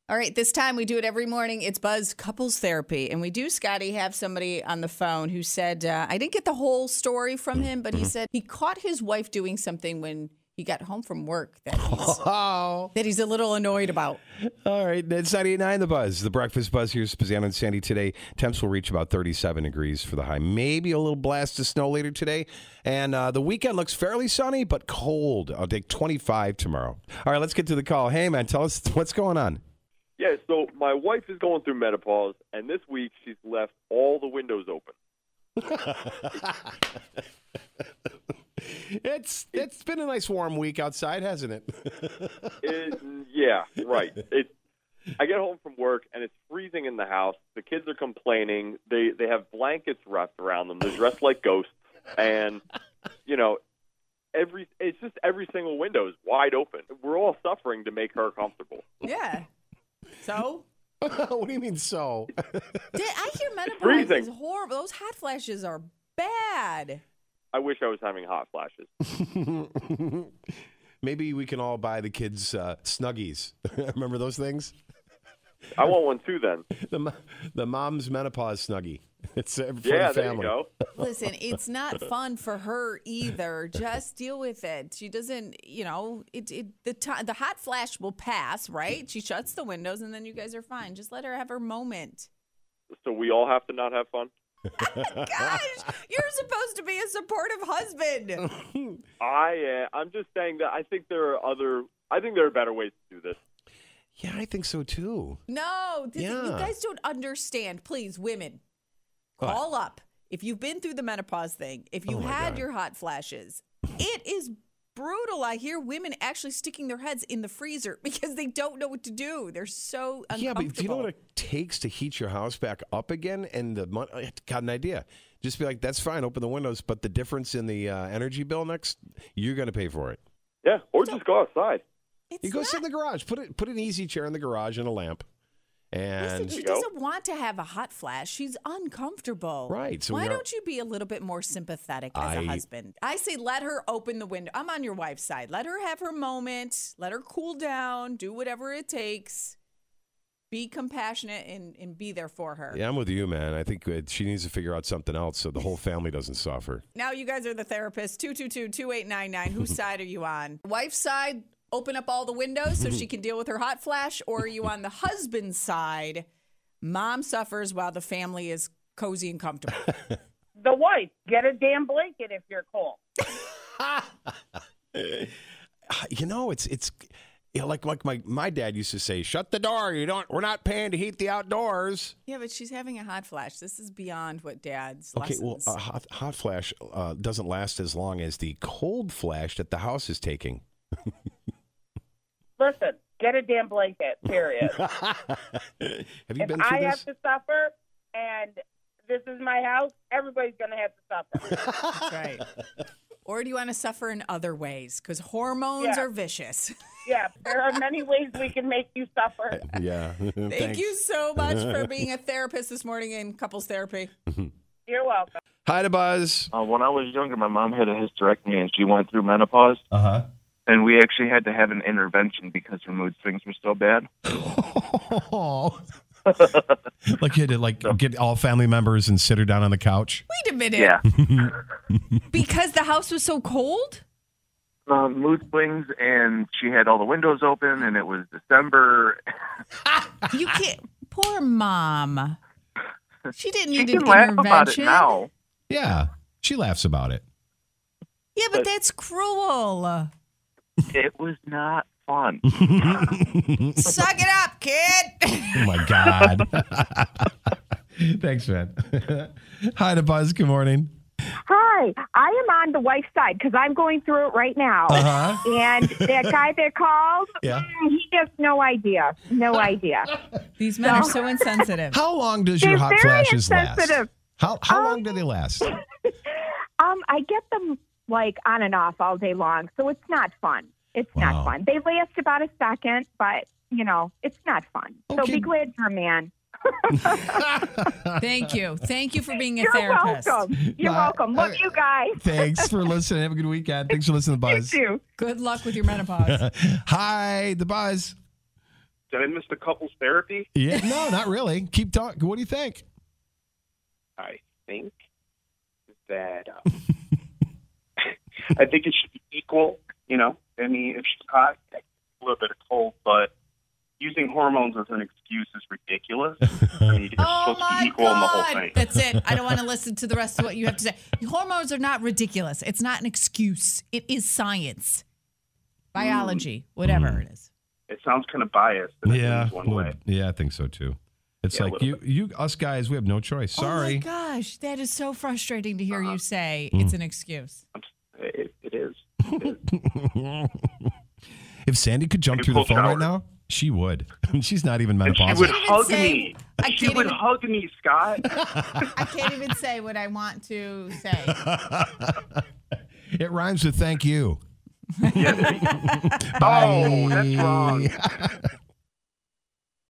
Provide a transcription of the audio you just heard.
All right, this time we do it every morning. It's Buzz Couples Therapy. And we do, Scotty, have somebody on the phone who said, I didn't get the whole story from him, but he said he caught his wife doing something when he got home from work that he's a little annoyed about. All right, it's 98.9 The Buzz. The Breakfast Buzz. Here's Pizzano and Sandy today. Temps will reach about 37 degrees for the high. Maybe a little blast of snow later today. And the weekend looks fairly sunny, but cold. I'll take 25 tomorrow. All right, let's get to the call. Hey, man, tell us what's going on. Yeah, so my wife is going through menopause, and this week she's left all the windows open. It's been a nice warm week outside, hasn't it? Yeah, right. I get home from work, and it's freezing in the house. The kids are complaining. They have blankets wrapped around them. They're dressed like ghosts, and, it's just every single window is wide open. We're all suffering to make her comfortable. Yeah. So? What do you mean so? I hear menopause is horrible. Those hot flashes are bad. I wish I was having hot flashes. Maybe we can all buy the kids Snuggies. Remember those things? I want one too then. The mom's menopause Snuggie. It's for the family. There you go. Listen, it's not fun for her either. Just deal with it. She doesn't, the hot flash will pass, right? She shuts the windows and then you guys are fine. Just let her have her moment. So we all have to not have fun? Gosh, you're supposed to be a supportive husband. I'm just saying that I think there are better ways to do this. Yeah, I think so too. No, you guys don't understand. Please, women, call up. If you've been through the menopause thing, if you had your hot flashes, it is brutal. I hear women actually sticking their heads in the freezer because they don't know what to do. They're so uncomfortable. Yeah, but do you know what it takes to heat your house back up again? And I got an idea. Just be like, that's fine, open the windows, but the difference in the energy bill you're going to pay for it. Yeah, or just go outside. You go sit in the garage. Put an easy chair in the garage and a lamp. And listen, she doesn't want to have a hot flash. She's uncomfortable. Right. So why don't you be a little bit more sympathetic as a husband? I say let her open the window. I'm on your wife's side. Let her have her moment. Let her cool down. Do whatever it takes. Be compassionate and be there for her. Yeah, I'm with you, man. I think she needs to figure out something else so the whole family doesn't suffer. Now you guys are the therapists. 222-2899. Whose side are you on? Wife's side? Open up all the windows so she can deal with her hot flash? Or are you on the husband's side? Mom suffers while the family is cozy and comfortable. The wife, get a damn blanket if you're cold. It's like my dad used to say, shut the door. We're not paying to heat the outdoors. Yeah, but she's having a hot flash. This is beyond what dad's lessons. Okay, well, a hot flash doesn't last as long as the cold flash that the house is taking. Listen, get a damn blanket, period. Have you been through I this? have to suffer, and this is my house, everybody's going to have to suffer. That's right. Or do you want to suffer in other ways? Because hormones are vicious. Yeah, there are many ways we can make you suffer. Yeah. Thank you so much for being a therapist this morning in couples therapy. You're welcome. Hi to Buzz. When I was younger, my mom had a hysterectomy, and she went through menopause. Uh-huh. And we actually had to have an intervention because her mood swings were so bad. Like you had to get all family members and sit her down on the couch? Wait a minute. Yeah. Because the house was so cold? Mood swings, and she had all the windows open, and it was December. You can't. Poor mom. She didn't need an an laugh intervention. about it now. Yeah, she laughs about it. Yeah, but that's cruel. It was not fun. Suck it up, kid. Oh, my God. Thanks, man. Hi to Buzz. Good morning. Hi, I am on the wife's side because I'm going through it right now. Uh-huh. And that guy that called, he has no idea. No idea. These men are so insensitive. How long does your hot flashes last? How long do they last? I get them like on and off all day long, so it's not fun. It's not fun. They last about a second, but, it's not fun. So be glad you're a man. Thank you. Thank you for being a You're therapist. welcome. You're welcome. Love you guys. Thanks for listening. Have a good weekend. Thanks for listening to Buzz. You too. Good luck with your menopause. Hi, the Buzz. Did I miss the couples therapy? Yeah, no, not really. Keep talking. What do you think? I think that I think it should be equal. You know, I mean, if she's hot, a little bit of cold, but using hormones as an excuse is ridiculous. I mean, it's supposed to be equal in the whole thing. That's it. I don't want to listen to the rest of what you have to say. Hormones are not ridiculous. It's not an excuse. It is science, biology, whatever it is. It sounds kind of biased. Yeah, one way. Yeah, I think so too. It's like us guys, we have no choice. Sorry. Oh my gosh, that is so frustrating to hear you say it's an excuse. It is. If Sandy could jump through the phone right now, she would. She's not even menopausal. She would hug me. She would hug me, Scott. I can't even say what I want to say. It rhymes with thank you. Oh, that's wrong.